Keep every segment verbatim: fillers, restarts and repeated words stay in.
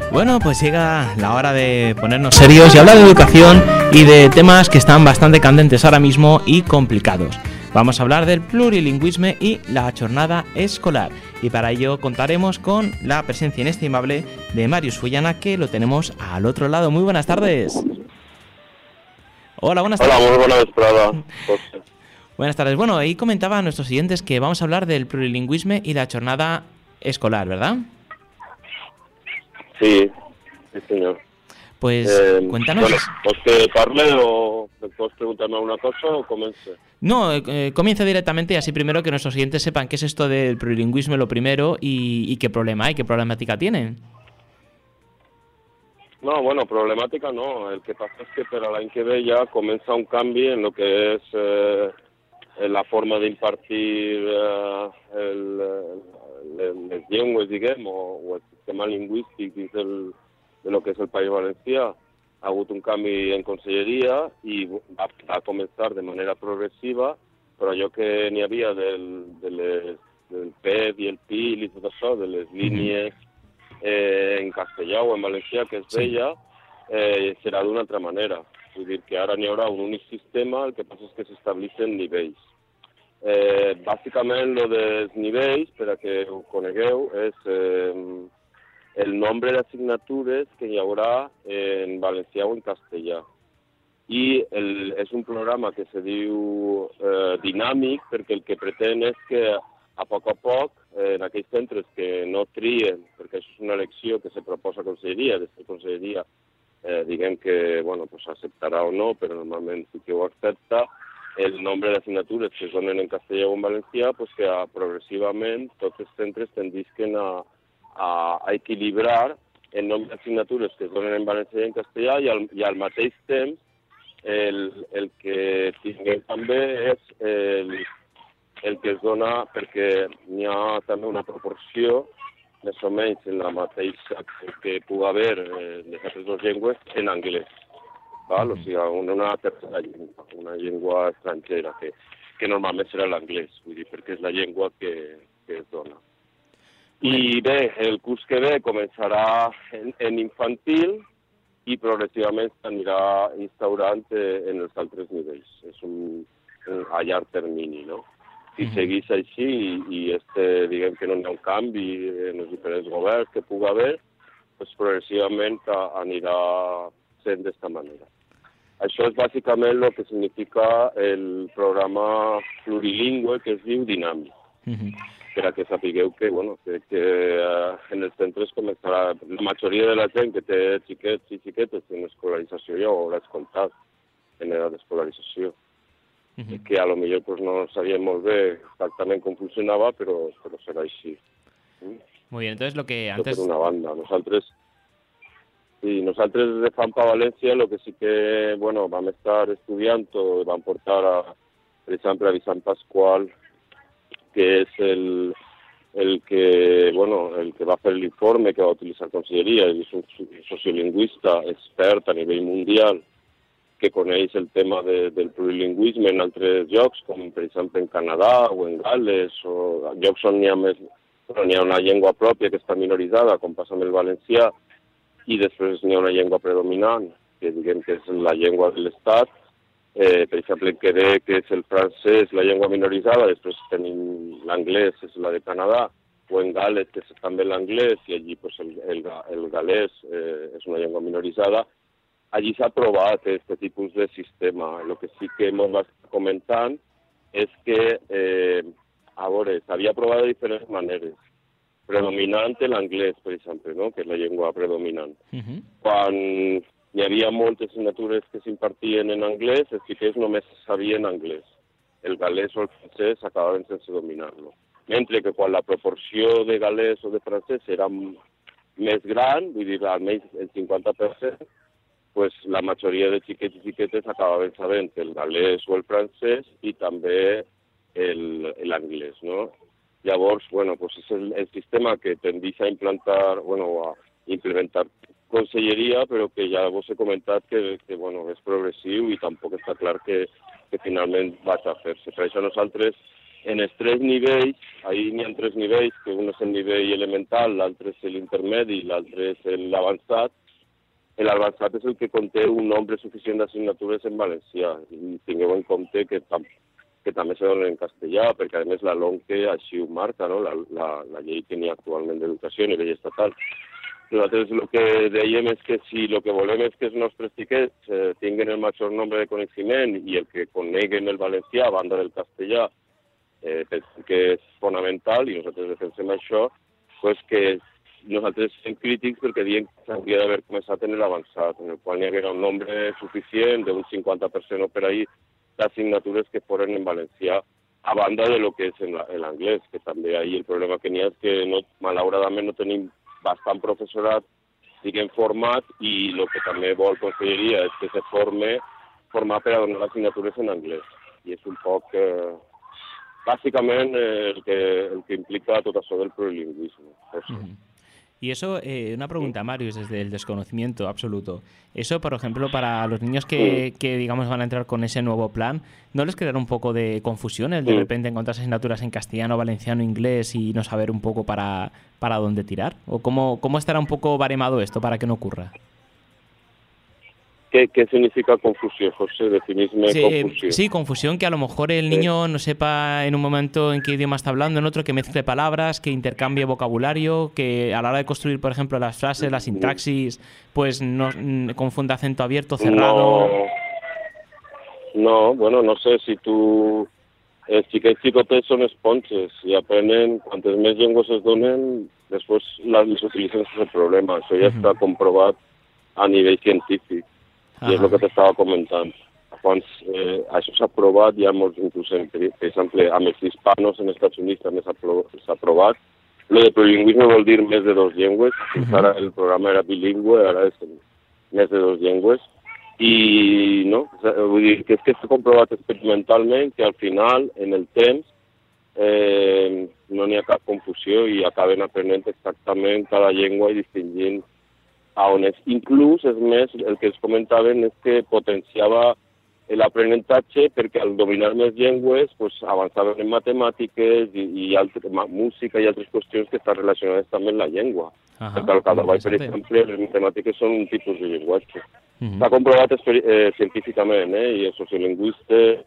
Bueno, pues llega la hora de ponernos serios y hablar de educación y de temas que están bastante candentes ahora mismo y complicados. Vamos a hablar del plurilingüismo y la jornada escolar. Y para ello contaremos con la presencia inestimable de Marius Fullana, que lo tenemos al otro lado. Muy buenas tardes. Hola, buenas tardes. Hola, muy buena vesprada. Buenas tardes. Bueno, ahí comentaba a nuestros siguientes que vamos a hablar del plurilingüismo y la jornada escolar, ¿verdad? Sí, sí senyor. Pues eh, cuéntanos. Bueno, ¿vols que parle o puedes preguntarme alguna cosa o comience? No, eh, comienza directamente y así primero que nuestros siguientes sepan qué es esto del plurilingüismo lo primero y, y qué problema hay, qué problemática tienen. No, bueno, problemàtica no. El que passa és que per a l'any que ve ja comença un canvi en el que és eh, la forma d'impartir eh, el, el, les llengües, diguem, o, o el sistema lingüístic dins del, de lo que és el País Valencià. Ha hagut un canvi en conselleria i va, va començar de manera progressiva, però allò que n'hi havia del, de les, del P E D i el P I L i tot això, de les línies eh, en castellà o en valencià que es veia, eh, serà d'una altra manera. Vull dir que ara n'hi haurà un únic sistema, el que passa és que s'estableixen nivells. Eh, bàsicament, el dels nivells, per a que ho conegueu, és eh, el nombre d'assignatures que hi haurà en valencià o en castellà. I el, és un programa que se diu eh, dinàmic, perquè el que pretén és que a poc a poc, eh, en aquells centres que no trien, perquè això és una elecció que se proposa a Conselleria, després Conselleria eh, diguem que bueno, pues acceptarà o no, però normalment sí que ho accepta, el nombre d'assignatures que es donen en castellà o en valencià, pues que a, progressivament tots els centres tendisquen a, a, a equilibrar el nombre d'assignatures que es donen en valencià i en castellà i al, i al mateix temps el, el que tinguem també és el, el que es dona, perquè n'hi ha també una proporció més o menys en la mateixa que pugui haver eh, de aquestes dues llengües en anglès. Val? O sigui, una tercera llengua, una llengua estrangera, que, que normalment serà l'anglès, vull dir, perquè és la llengua que, que es dona. I bé, el curs que ve començarà en, en infantil i progressivament s'anirà instaurant en els altres nivells. És un, un a llarg termini, no? Si seguís així i, i este, diguem que no hi ha un canvi en els diferents governs que pugui haver, doncs progressivament anirà sent d'esta manera. Això és bàsicament el que significa el programa plurilingüe que es diu dinàmic. Uh-huh. Per a que sapigueu que, bueno, que, que uh, en els centres començarà... La majoria de la gent que té xiquets i xiquetes en escolarització ja ho haurà escoltat en edat d'escolarització. Uh-huh. Que a lo millor pues, no sabíem molt bé exactament com funcionava, però, però serà així. ¿Mm? Muy bien, entonces lo que antes... Això per una banda. Nosaltres, sí, nosaltres de Fampa València, lo que sí que, bueno, vam estar estudiant o vam portar, a, per exemple, a Vicent Pasqual, que és el, el que, bueno, el que va fer l'informe que va utilitzar Conselleria, és un sociolingüista expert a nivell mundial, que coneix el tema de, del plurilingüisme en altres llocs, com per exemple en Canadà o en Gal·les, o llocs on hi ha, més, on hi ha una llengua pròpia que està minoritzada, com passa amb el valencià, i després n'hi ha una llengua predominant, que diguem que és la llengua de l'Estat. Eh, per exemple, en Quebec, que és el francès, la llengua minoritzada, després tenim l'anglès, és la de Canadà, o en Gal·les, que és també l'anglès, i allí pues, el, el, el galès eh, és una llengua minoritzada. Allí s'ha aprovat aquest tipus de sistema. El que sí que hem estat comentant és que, eh, a veure, s'havia aprovat de diferents maneres. Predominant l'anglès, per exemple, no? Que és la llengua predominant. Uh-huh. Quan hi havia moltes assignatures que s'impartien en anglès, els xiquets només sabien anglès. El galès o el francès acabaven sense dominar-lo. Mentre que quan la proporció de galès o de francès era més gran, vull dir, almenys el cinquanta per cent, pues la majoria de xiquets i xiquetes acabaven sabent el galès o el francès i també l'anglès, no? Llavors, bueno, pues és el, el sistema que tendeix a implantar, bueno, a implementar Conselleria, però que ja vos he comentat que, que bueno, és progressiu i tampoc està clar que, que finalment vaig a fer-se. Per això nosaltres en els tres nivells, ahir n'hi ha tres nivells, que un és el nivell elemental, l'altre és l'intermedi i l'altre és l'avançat. L'avançat és el que conté un nombre suficient d'assignatures en valencià. I tingueu en compte que, tam que també se donen en castellà, perquè a més la LOMQE així ho marca, no? la, la, la llei que n'hi ha actualment d'educació a nivell estatal. Nosaltres el que dèiem és que si el que volem és que els nostres xiquets eh, tinguin el major nombre de coneixement i el que coneguen el valencià a banda del castellà, eh, pensem que és fonamental i nosaltres defensem això, pues que nosaltres som crítics perquè diem que s'hauria d'haver començat en l'avançat, en el qual n'hi haguera un nombre suficient d'un cinquanta per cent o per ahir d'assignatures que foren en valencià, a banda de lo que és en l'anglès, que també ahir el problema que n'hi ha és que no, malauradament no tenim bastant professorat, diguem, format, i el que també vol Conselleria és que se forme, formar per a donar assignatures en anglès. I és un poc, eh, bàsicament, eh, el, que, el que implica tot això del plurilingüisme. Mm-hmm. Y eso, eh, una pregunta, Marius, desde el desconocimiento absoluto. Eso, por ejemplo, para los niños que, que, digamos, van a entrar con ese nuevo plan, ¿no les creará un poco de confusión el de repente encontrar asignaturas en castellano, valenciano, inglés y no saber un poco para, para dónde tirar? ¿O cómo, cómo estará un poco baremado esto para que no ocurra? ¿Qué, ¿Qué significa confusión, José? Definidme sí, confusión. Sí, confusión, que a lo mejor el niño sí. no sepa en un momento en qué idioma está hablando, en otro que mezcle palabras, que intercambie vocabulario, que a la hora de construir, por ejemplo, las frases, la sintaxis, pues no confunda acento abierto, cerrado. No, no bueno, no sé si tú... Els xiquets xicotes són esponges i aprenen, quantes més llengües es donen, després les utilitzen sense problema. Això ja uh-huh. està comprovat a nivell científic. I és el que t'estava comentant. Quan eh, això s'ha aprovat, hi ha molts, inclús, per exemple, amb els hispanos en els Estats Units també s'ha aprovat. Lo de plurilingüisme vol dir més de dues llengües. Fins ara el programa era bilingüe, ara és més de dues llengües. I no, vull dir que és que s'ha comprovat experimentalment que al final, en el temps, eh, no n'hi ha cap confusió i acaben aprenent exactament cada llengua i distingint a on és. Inclús, és més, el que els comentaven és que potenciava l'aprenentatge perquè al dominar més llengües pues, avançaven en matemàtiques i, i altre, música i altres qüestions que estan relacionades també amb la llengua. Uh-huh. Perquè al Cadavall, per exemple, les matemàtiques són un tipus de llenguatge. Uh-huh. S'ha comprovat eh, científicament, eh, i els sociolingüistes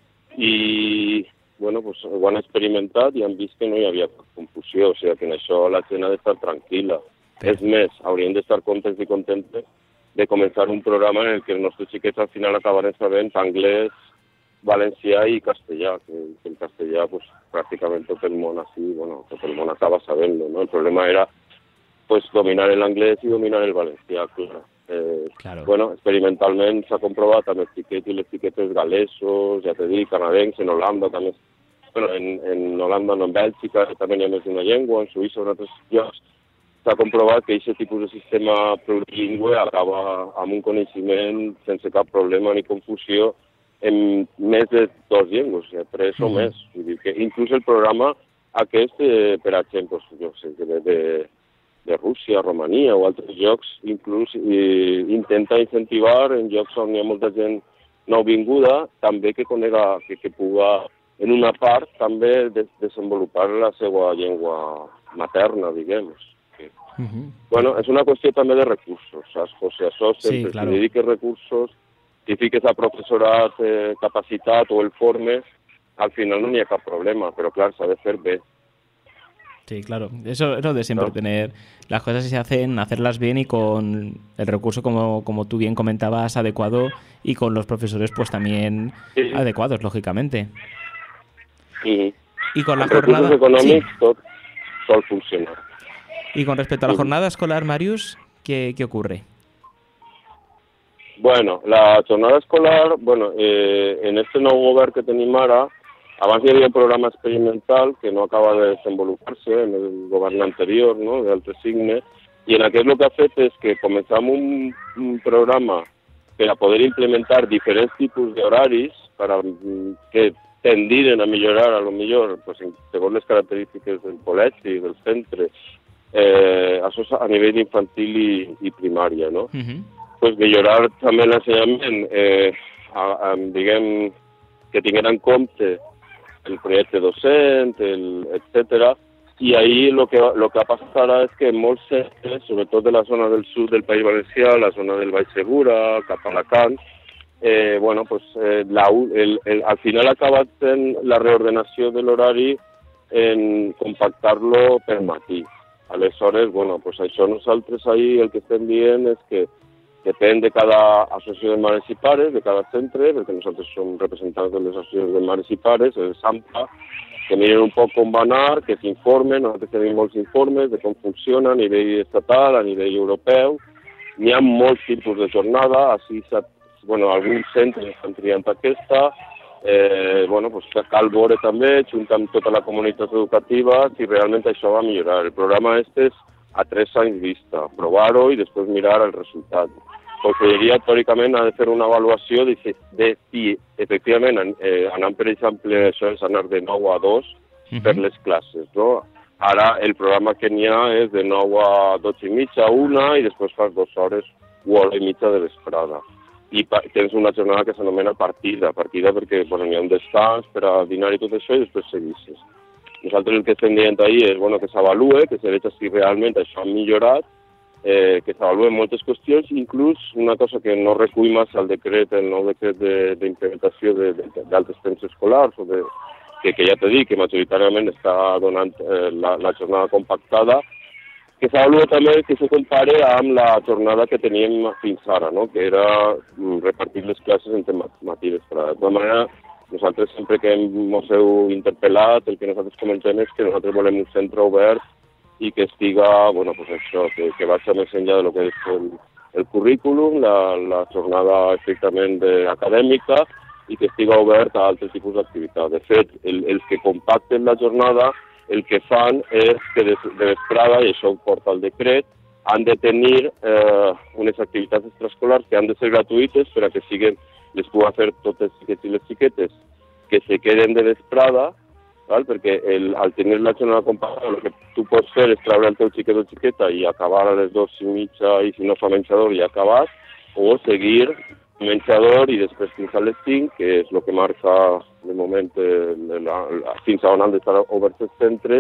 i bueno, pues, ho han experimentat i han vist que no hi havia confusió, o sigui que en això la gent ha d'estar tranquil·la. Sí. És més, hauríem d'estar contents i contentes de començar un programa en el que els nostres xiquets al final acabaran sabent anglès, valencià i castellà, que, que el castellà pues, pràcticament tot el món així, bueno, tot el món acaba sabent-lo, no? El problema era pues, dominar l'anglès i dominar el valencià, clar. Eh, claro. Bueno, experimentalment s'ha comprovat amb els xiquets i les xiquetes galesos, ja t'he dit, canadencs, en Holanda també, bueno, en, en Holanda no, en Bèlgica també hi ha més d'una llengua, en Suïssa, en altres llocs, s'ha comprovat que aquest tipus de sistema plurilingüe acaba amb un coneixement sense cap problema ni confusió en més de dues llengües, tres mm. o més. Vull dir que inclús el programa aquest, eh, per exemple, jo sé, de, de, de Rússia, Romania o altres llocs, inclús eh, intenta incentivar en llocs on hi ha molta gent nouvinguda, també que conega, que, que puga en una part també de, desenvolupar la seva llengua materna, diguem. Uh-huh. Bueno, és una qüestió també de recursos, saps, José? Això sempre, sí, claro. Si dediques recursos, si fiques a professorat eh, capacitat o el formes, al final no n'hi ha cap problema, però clar, s'ha de fer bé. Sí, claro. Eso es lo de siempre, ¿no? Tener las cosas que se hacen, hacerlas bien y con el recurso, como, como tú bien comentabas, adecuado y con los profesores pues también sí. adecuados, lógicamente. Sí. Y con la Amb jornada... recursos econòmics sí. tot sol funcionar. Y con respecto a la jornada escolar, Marius, ¿qué, qué ocurre? Bueno, la jornada escolar, bueno, eh, en este nou govern que tenim ara, abans hi havia un programa experimental que no acaba de desenvolupar-se en el govern anterior, no?, d'altre signe, i en aquest el que ha fet és que començam un, un programa per a poder implementar diferents tipus d'horaris per a que tendiren a millorar, a lo millor, pues, segons les característiques del col·legi, del centre, eh, això a nivell infantil i, i primària, no? Uh-huh. Pues millorar també l'ensenyament, eh, a, a, diguem, que tinguin en compte el proyecto docente, el, etcétera. I ahir el que, lo que ha passat ara és que molts centres, sobretot de la zona del sud del País Valencià, la zona del Baix Segura, cap a Alacant, eh, bueno, pues, eh, la, el, el, al final ha acabat sent la reordenació de l'horari en compactar-lo per matí. Aleshores, bueno, pues això nosaltres ahir el que estem dient és que depèn de cada associació de mares i pares, de cada centre, perquè nosaltres som representants de les associacions de mares i pares, el SAMPA, que miren un poc com va anar, que s'informen, nosaltres tenim molts informes de com funciona a nivell estatal, a nivell europeu. N'hi ha molts tipus de jornada, així, bueno, alguns centres estan triant aquesta, eh, bueno, pues cal veure també, junt amb tota la comunitat educativa, si realment això va millorar. El programa este és a tres anys vista, provar-ho i després mirar el resultat. La Conselleria, teòricament, ha de fer una avaluació de si, de si efectivament, eh, anant, per exemple, això és anar de nou a dos uh-huh. per les classes, no? Ara el programa que n'hi ha és de nou a dotze i mitja, a una, i després fas dues hores o hora i mitja de vesprada. I tens una jornada que s'anomena partida, partida perquè bueno, hi ha un descans per a dinar i tot això, i després seguisses. Nosaltres el que estem dient ahir és bueno, que s'avalue, que se veja si realment això ha millorat, eh, que s'avaluen moltes qüestions, inclús una cosa que no recull massa el decret, el nou decret d'implementació d'altres temps escolars, o de, que, que ja t'he dit, que majoritàriament està donant eh, la, la jornada compactada, que s'avalua també que se compare amb la jornada que teníem fins ara, no? Que era repartir les classes entre matí i vesprada. De tota manera, nosaltres sempre que ens heu interpel·lat, el que nosaltres comentem és que nosaltres volem un centre obert i que estiga, bueno, pues això, que, que vagi més enllà de lo que és el, el currículum, la, la jornada estrictament acadèmica i que estiga obert a altres tipus d'activitats. De fet, el, els que compacten la jornada, el que fan és que de, de vesprada, i això ho porta el decret, han de tenir eh, unes activitats extraescolars que han de ser gratuïtes per a que siguen, les pugui fer totes els xiquets i les xiquetes que se queden de vesprada, val? Perquè el, al tenir la jornada compactada el que tu pots fer és treure el teu xiquet o xiqueta i acabar a les dues i mitja i si no fa menjador ja acabat, o seguir menjador i després fins a les cinc, que és el que marca de moment eh, la, la, fins a on han d'estar oberts els centres,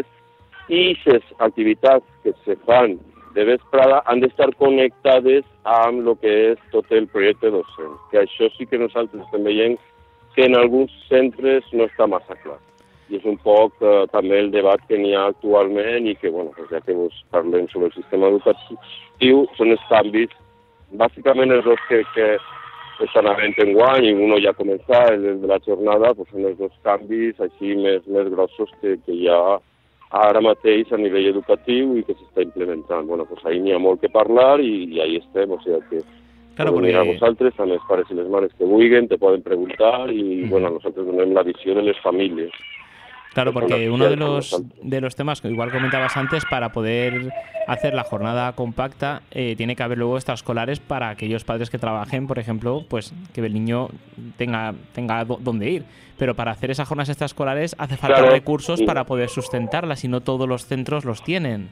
i les activitats que se fan de vesprada han d'estar connectades amb el que és tot el projecte docent, que això sí que nosaltres estem veient que en alguns centres no està massa clar. I és un poc eh, també el debat que n'hi ha actualment i que, bueno, pues ja que vos parlem sobre el sistema educatiu, són els canvis, bàsicament els dos que, que estan havent en guany, i uno ja ha començat, el de la jornada, pues són els dos canvis així més, més grossos que, que hi ha ara mateix a nivell educatiu i que s'està implementant. Bueno, pues ahí n'hi ha molt que parlar i, i ahí estem, o sigui que claro, podem mirar a vosaltres, a les pares i les mares que vulguin, te poden preguntar i, mm. bueno, nosaltres donem la visió de les famílies. Claro, porque uno de los, de los temas que igual comentabas antes, para poder hacer la jornada compacta, eh, tiene que haber luego extraescolares para aquellos padres que trabajen, por ejemplo, pues que el niño tenga, tenga dónde ir. Pero para hacer esas jornadas extraescolares hace falta claro, recursos sí. para poder sustentarlas y no todos los centros los tienen.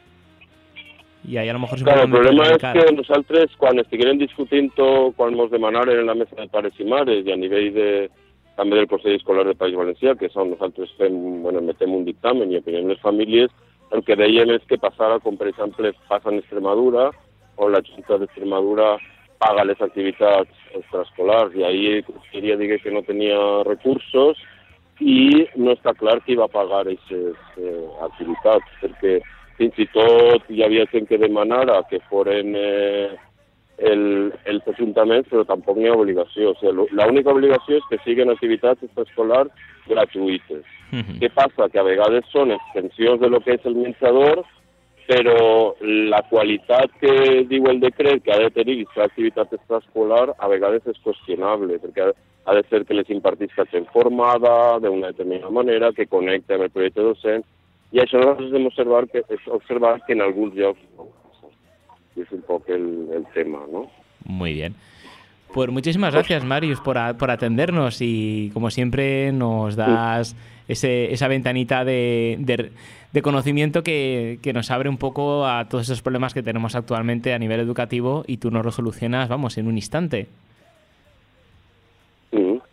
Y ahí a lo mejor... Claro, el problema és que nosaltres, quan estiguem discutint quan ens demanaren en la mesa de pares i mares i a nivell de també del Consell Escolar del País Valencià, que és on nosaltres fem, bueno, metem un dictamen i opinem les famílies, el que deien és que passara, com per exemple passa en Extremadura, on la Junta d'Extremadura paga les activitats extraescolars i ahir queria dir que no tenia recursos i no està clar qui va pagar aquestes eh, activitats, perquè fins i tot hi havia gent que demanara que foren eh, el, els ajuntaments, però tampoc n'hi ha obligació. O sigui, l'única obligació és que siguin activitats extraescolars gratuïtes. Uh-huh. Què passa? Que a vegades són extensions de lo que és el menjador, però la qualitat que diu el decret que ha de tenir aquesta activitat extraescolar a vegades és qüestionable, perquè ha de ser que les impartisca gent formada d'una determinada manera, que connecta amb el projecte docent, i això nosaltres hem observat que, observat que en alguns llocs no. Es un poco el, el tema, ¿no? Muy bien. Pues muchísimas gracias, Marius, por, a, por atendernos y, como siempre, nos das ese, esa ventanita de, de, de conocimiento que, que nos abre un poco a todos esos problemas que tenemos actualmente a nivel educativo y tú nos lo solucionas, vamos, en un instante. Mm. Pues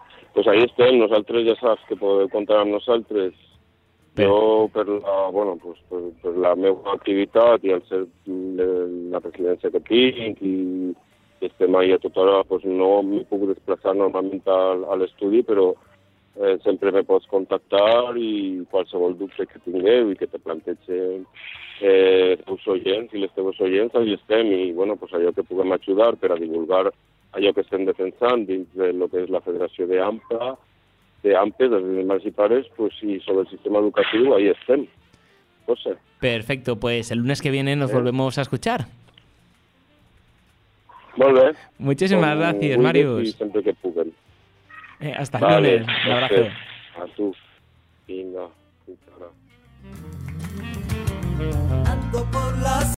pues ahí estem, nosaltres ja saps que podeu comptar amb nosaltres. Però... Jo, per la, bueno, pues, per, per la meva activitat i el ser la residència que tinc i que estem ahí a tota hora, pues no m'hi puc desplaçar normalment a, a l'estudi, però eh, sempre me pots contactar i qualsevol dubte que tingueu i que te plantegen eh, els oients i les teves oients, allà estem i bueno, pues allò que puguem ajudar per a divulgar allò que estem defensant dins de lo que és la Federació de AMPA, de AMPE, dels animals y pares, pues y sobre el sistema educativo, ahí estén. José. Perfecto, pues el lunes que viene nos ¿Eh? volvemos a escuchar. Molt bé. Muchísimas gracias, Màrius. Y siempre que puguen. Eh, hasta el vale, lunes. Un abrazo. A tu. Vinga. Fins ara.